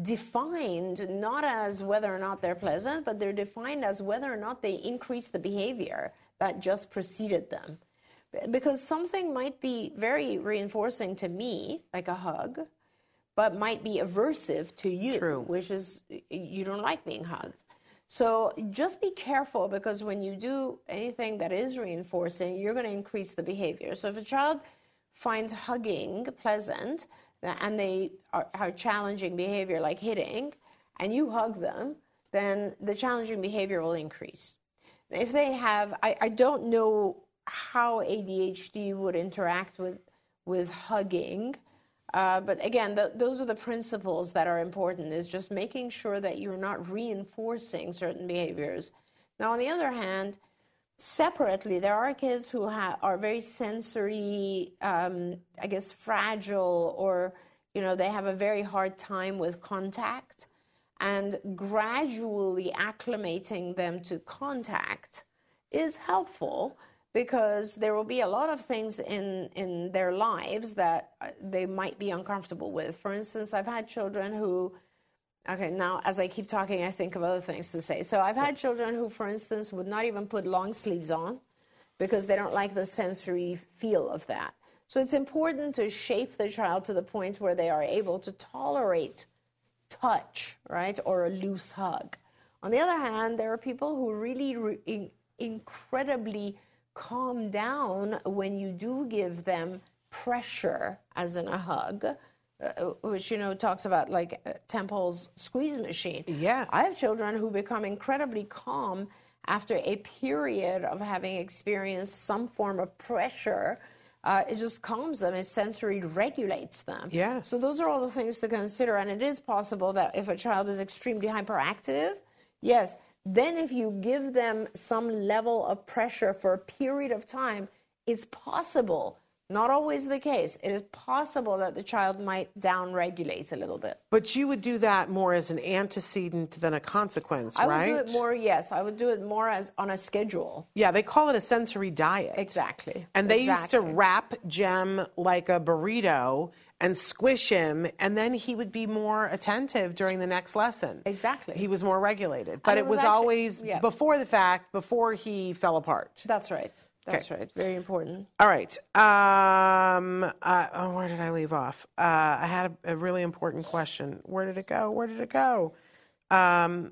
defined not as whether or not they're pleasant, but they're defined as whether or not they increase the behavior that just preceded them. Because something might be very reinforcing to me, like a hug, but might be aversive to you, True. Which is you don't like being hugged. So just be careful, because when you do anything that is reinforcing, you're going to increase the behavior. So if a child finds hugging pleasant, and they are, are challenging behavior like hitting, and you hug them, then the challenging behavior will increase. If they have, I, I don't know how A D H D would interact with, with hugging, uh, but again, the, those are the principles that are important, is just making sure that you're not reinforcing certain behaviors. Now, on the other hand, separately, there are kids who ha- are very sensory, um, I guess, fragile, or, you know, they have a very hard time with contact. And gradually acclimating them to contact is helpful, because there will be a lot of things in, in their lives that they might be uncomfortable with. For instance, I've had children who... Okay, now as I keep talking, I think of other things to say. So I've had children who, for instance, would not even put long sleeves on because they don't like the sensory feel of that. So it's important to shape the child to the point where they are able to tolerate touch, right, or a loose hug. On the other hand, there are people who really re- in- incredibly calm down when you do give them pressure, as in a hug, Uh, which, you know, talks about like uh, Temple's squeeze machine. Yes. I have children who become incredibly calm after a period of having experienced some form of pressure. Uh, it just calms them. It sensory regulates them. Yes. So those are all the things to consider. And it is possible that if a child is extremely hyperactive, yes, then if you give them some level of pressure for a period of time, it's possible. Not always the case. It is possible that the child might down-regulate a little bit. But you would do that more as an antecedent than a consequence, I right? would do it more, yes. I would do it more as on a schedule. Yeah, they call it a sensory diet. Exactly. And they exactly. used to wrap Jem like a burrito and squish him, and then he would be more attentive during the next lesson. Exactly. He was more regulated. But And it it was, was actually- always yeah. before the fact, before he fell apart. That's right. That's Okay. right. Very important. All right. Um, uh, oh, where did I leave off? Uh, I had a, a really important question. Where did it go? Where did it go? Um,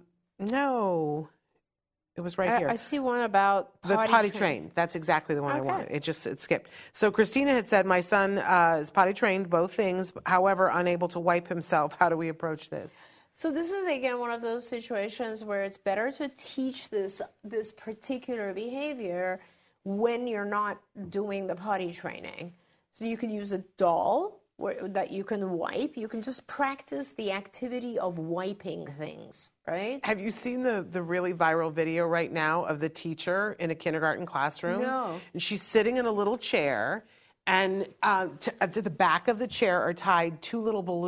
no. It was right I, here. I see one about potty the potty train. trained. That's exactly the one Okay. I wanted. It just it skipped. So Christina had said, my son uh, is potty trained, both things, however, unable to wipe himself. How do we approach this? So this is, again, one of those situations where it's better to teach this this particular behavior when you're not doing the potty training. So you can use a doll where, that you can wipe. You can just practice the activity of wiping things, right? Have you seen the, the really viral video right now of the teacher in a kindergarten classroom? No. And she's sitting in a little chair, and uh, to, uh, to the back of the chair are tied two little balloons.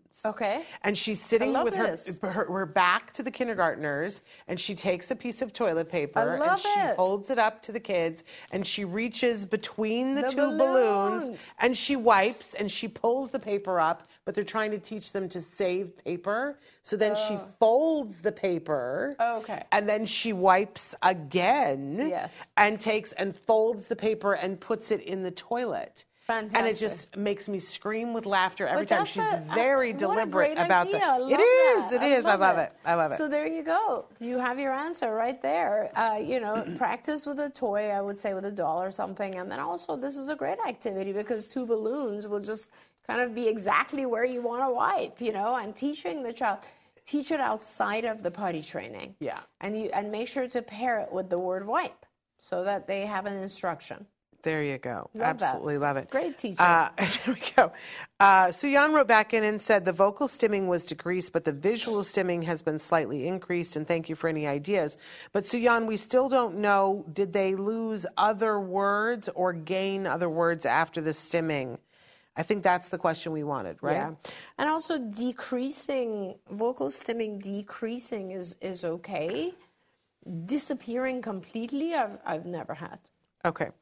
balloons. Okay. And she's sitting love with her, this. her her back to the kindergartners, and she takes a piece of toilet paper I love and she it. holds it up to the kids, and she reaches between the, The two balloons. balloons. and she wipes and she pulls the paper up, but they're trying to teach them to save paper. So then she folds the paper. Okay. And then she wipes again. Yes. And takes and folds the paper and puts it in the toilet. Fantastic. And it just makes me scream with laughter every But time. that's She's a- very what a deliberate great about idea. that. I love It is. that. It I is. I love love it. it. I love it. So there you go. You have your answer right there. Uh, you know, practice with a toy, I would say with a doll or something. And then also, this is a great activity because two balloons will just kind of be exactly where you want to wipe, you know, and teaching the child. Teach it outside of the potty training. Yeah. And you and make sure to pair it with the word wipe so that they have an instruction. There you go. Love Absolutely that. love it. Great teacher. Uh, there we go. Uh, Suyan wrote back in and said the vocal stimming was decreased, but the visual stimming has been slightly increased, and thank you for any ideas. But Suyan, we still don't know, did they lose other words or gain other words after the stimming? I think that's the question we wanted, right? Yeah. And also decreasing, vocal stimming decreasing is, is okay. Disappearing completely, I've, I've never had. Okay.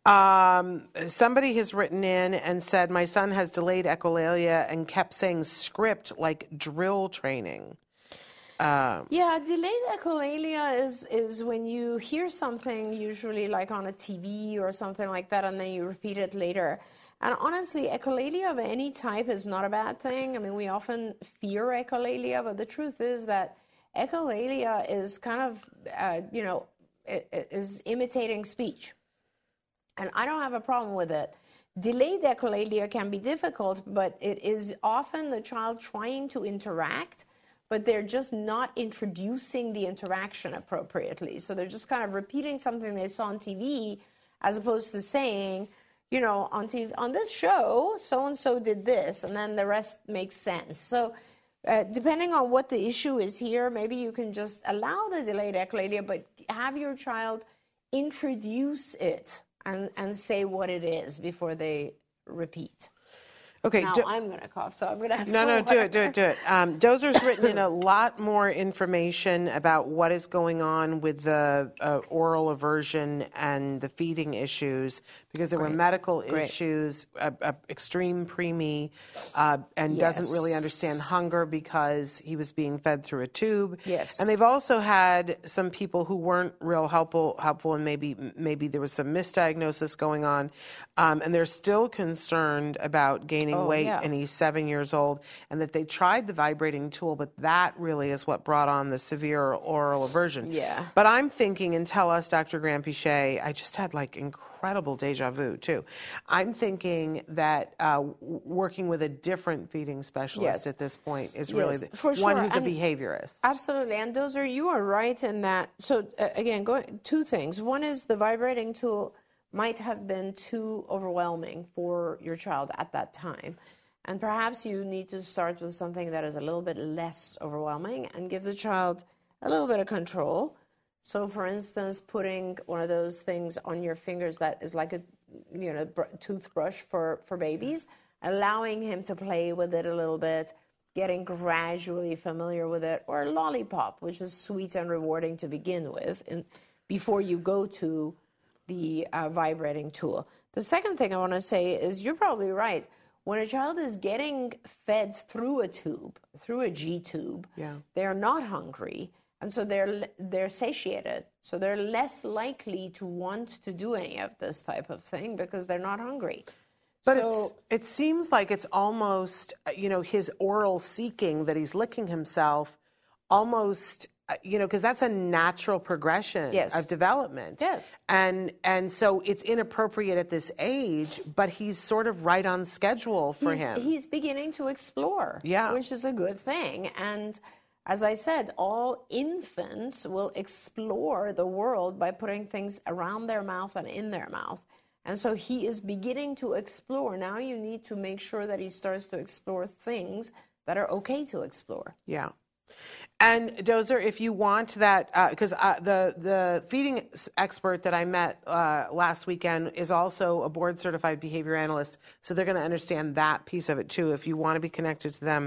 Um, somebody has written in and said, my son has delayed echolalia and kept saying script like drill training. Uh, Yeah, delayed echolalia is, is when you hear something, usually like on a T V or something like that, and then you repeat it later. And honestly, echolalia of any type is not a bad thing. I mean, we often fear echolalia, but the truth is that echolalia is kind of, uh, you know, it, it is imitating speech. And I don't have a problem with it. Delayed echolalia can be difficult, but it is often the child trying to interact, but they're just not introducing the interaction appropriately. So they're just kind of repeating something they saw on T V as opposed to saying, you know, on T V, on this show, so-and-so did this, and then the rest makes sense. So uh, depending on what the issue is here, maybe you can just allow the delayed echolalia, but have your child introduce it and, and say what it is before they repeat. Okay. Now do- I'm going to cough, so I'm going to have No, some no, do water. it, do it, do it. Um, Dozer's written in a lot more information about what is going on with the uh, oral aversion and the feeding issues, because there were medical Great. issues, uh, uh, extreme preemie, uh, and doesn't really Yes. understand hunger because he was being fed through a tube. Yes. And they've also had some people who weren't real helpful, helpful, and maybe maybe there was some misdiagnosis going on, um, and they're still concerned about gaining Oh, weight, yeah. and he's seven years old, and that they tried the vibrating tool, but that really is what brought on the severe oral aversion. Yeah. But I'm thinking, and tell us, Doctor Graham-Piché, I just had like incredible deja vu too. I'm thinking that uh, w- working with a different feeding specialist Yes. at this point is Yes, really the, for one sure. who's a And- behaviorist. Absolutely, and those are, you are right in that. So uh, again, going two things. One is the vibrating tool might have been too overwhelming for your child at that time. And perhaps you need to start with something that is a little bit less overwhelming and give the child a little bit of control. So for instance, putting one of those things on your fingers that is like a, you know, br- toothbrush for, for babies, allowing him to play with it a little bit, getting gradually familiar with it, or a lollipop, which is sweet and rewarding to begin with, and before you go to the uh, vibrating tool. The second thing I want to say is you're probably right. When a child is getting fed through a tube, through a G tube, Yeah. they're not hungry, and so they're they're satiated. So they're less likely to want to do any of this type of thing because they're not hungry. But so, it's, it seems like it's almost, uh, you know, his oral seeking that he's licking himself almost, uh, you know, because that's a natural progression Yes. of development. Yes. And and so it's inappropriate at this age, but he's sort of right on schedule for he's, him. he's beginning to explore, Yeah. which is a good thing. And as I said, all infants will explore the world by putting things around their mouth and in their mouth. And so he is beginning to explore. Now you need to make sure that he starts to explore things that are okay to explore. Yeah. And Dozer, if you want that, because uh, uh, the the feeding s- expert that I met uh, last weekend is also a board certified behavior analyst, so they're going to understand that piece of it too. If you want to be connected to them,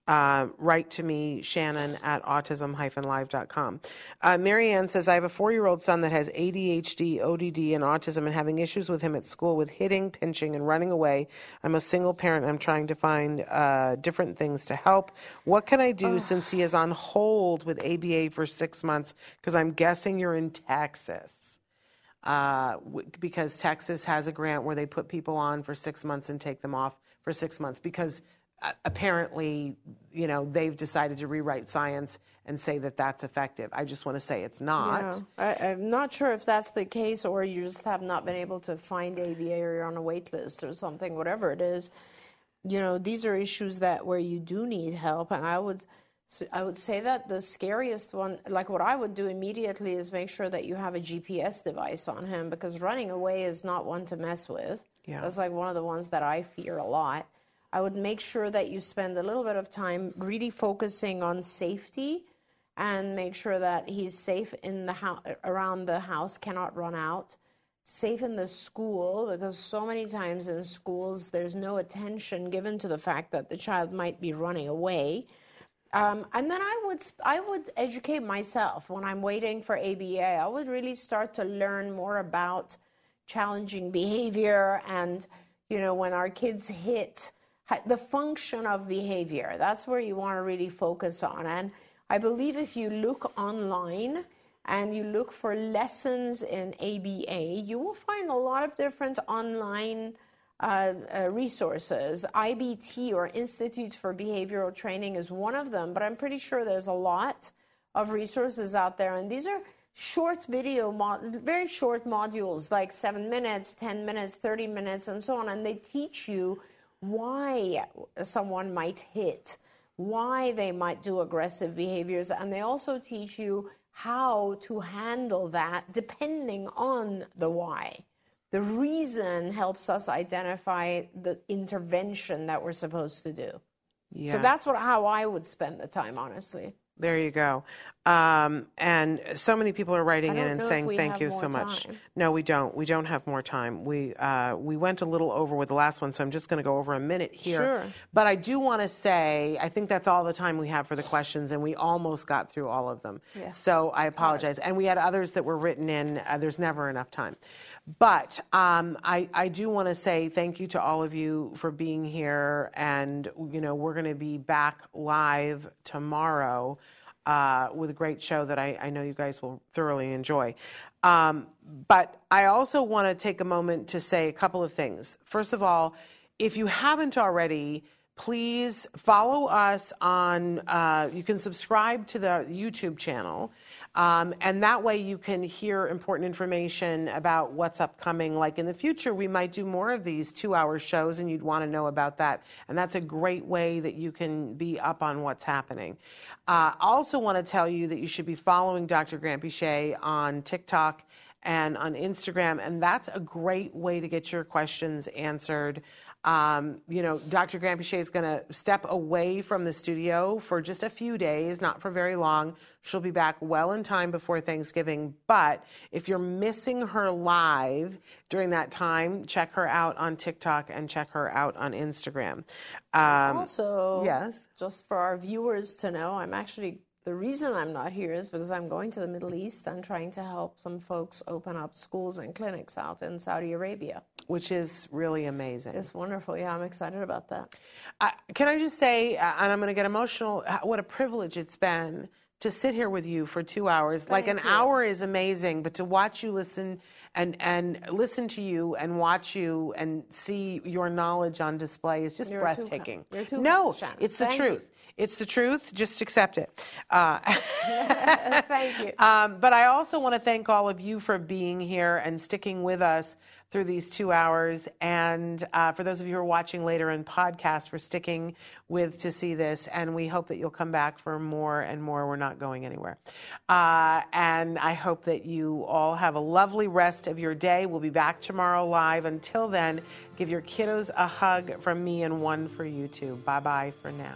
Uh, write to me, Shannon, at autism dash live dot com. Uh, Marianne says, I have a four-year-old son that has A D H D, O D D, and autism, and having issues with him at school with hitting, pinching, and running away. I'm a single parent. I'm trying to find uh, different things to help. What can I do oh. since he is on hold with A B A for six months? Because I'm guessing you're in Texas. Uh, w- because Texas has a grant where they put people on for six months and take them off for six months because apparently, you know, they've decided to rewrite science and say that that's effective. I just want to say it's not. Yeah. I, I'm not sure if that's the case, or you just have not been able to find A B A, or you're on a wait list or something, whatever it is. You know, these are issues that where you do need help. And I would, I would say that the scariest one, like what I would do immediately, is make sure that you have a G P S device on him, because running away is not one to mess with. Yeah. That's like one of the ones that I fear a lot. I would make sure that you spend a little bit of time really focusing on safety, and make sure that he's safe in the house, around the house, cannot run out, safe in the school, because so many times in schools there's no attention given to the fact that the child might be running away. Um, and then I would I would educate myself when I'm waiting for A B A. I would really start to learn more about challenging behavior, and, you know, when our kids hit the function of behavior. That's where you want to really focus on. And I believe if you look online and you look for lessons in A B A, you will find a lot of different online uh, uh, resources. I B T, or Institute for Behavioral Training, is one of them, but I'm pretty sure there's a lot of resources out there. And these are short video, mod- very short modules, like seven minutes, ten minutes, thirty minutes, and so on. And they teach you why someone might hit, why they might do aggressive behaviors, and they also teach you how to handle that depending on the why. The reason helps us identify the intervention that we're supposed to do. Yes. So that's what how I would spend the time, honestly. There you go. Um, and so many people are writing in and saying thank you so much. Time. No, we don't. We don't have more time. We uh, we went a little over with the last one, so I'm just going to go over a minute here. Sure. But I do want to say, I think that's all the time we have for the questions, and we almost got through all of them. Yeah. So I apologize. And we had others that were written in. Uh, there's never enough time. But um, I, I do want to say thank you to all of you for being here. And, you know, we're going to be back live tomorrow uh, with a great show that I, I know you guys will thoroughly enjoy. Um, but I also want to take a moment to say a couple of things. First of all, if you haven't already, please follow us on, uh, you can subscribe to the YouTube channel. Um, and that way you can hear important information about what's upcoming. Like in the future, we might do more of these two-hour shows, and you'd want to know about that. And that's a great way that you can be up on what's happening. I uh, also want to tell you that you should be following Doctor Granpeesheh on TikTok and on Instagram, and that's a great way to get your questions answered. Um, you know, Doctor Granpeesheh is going to step away from the studio for just a few days, not for very long. She'll be back well in time before Thanksgiving. But if you're missing her live during that time, check her out on TikTok and check her out on Instagram. Um, also, yes, just for our viewers to know, I'm actually, the reason I'm not here is because I'm going to the Middle East. I'm trying to help some folks open up schools and clinics out in Saudi Arabia. Which is really amazing. It's wonderful. Yeah, I'm excited about that. Uh, can I just say, uh, and I'm going to get emotional, what a privilege it's been to sit here with you for two hours. Thank like an you. hour is amazing, but to watch you listen and, and listen to you and watch you and see your knowledge on display is just You're breathtaking. Too, you're too no, Shannon. it's the Thank truth. You. It's the truth. Just accept it. Uh, Thank you. Um, but I also want to thank all of you for being here and sticking with us through these two hours. And uh, for those of you who are watching later in podcast, for sticking with to see this. And we hope that you'll come back for more and more. We're not going anywhere. Uh, and I hope that you all have a lovely rest of your day. We'll be back tomorrow live. Until then, give your kiddos a hug from me and one for you too. Bye-bye for now.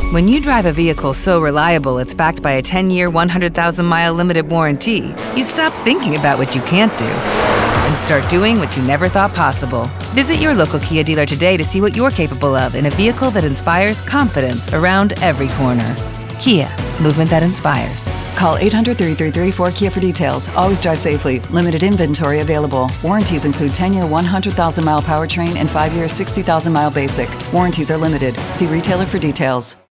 When you drive a vehicle so reliable it's backed by a ten-year, one hundred thousand mile limited warranty, you stop thinking about what you can't do and start doing what you never thought possible. Visit your local Kia dealer today to see what you're capable of in a vehicle that inspires confidence around every corner. Kia, movement that inspires. Call eight hundred, three three three, four K I A for details. Always drive safely. Limited inventory available. Warranties include ten-year, one hundred thousand mile powertrain and five-year, sixty thousand mile basic. Warranties are limited. See retailer for details.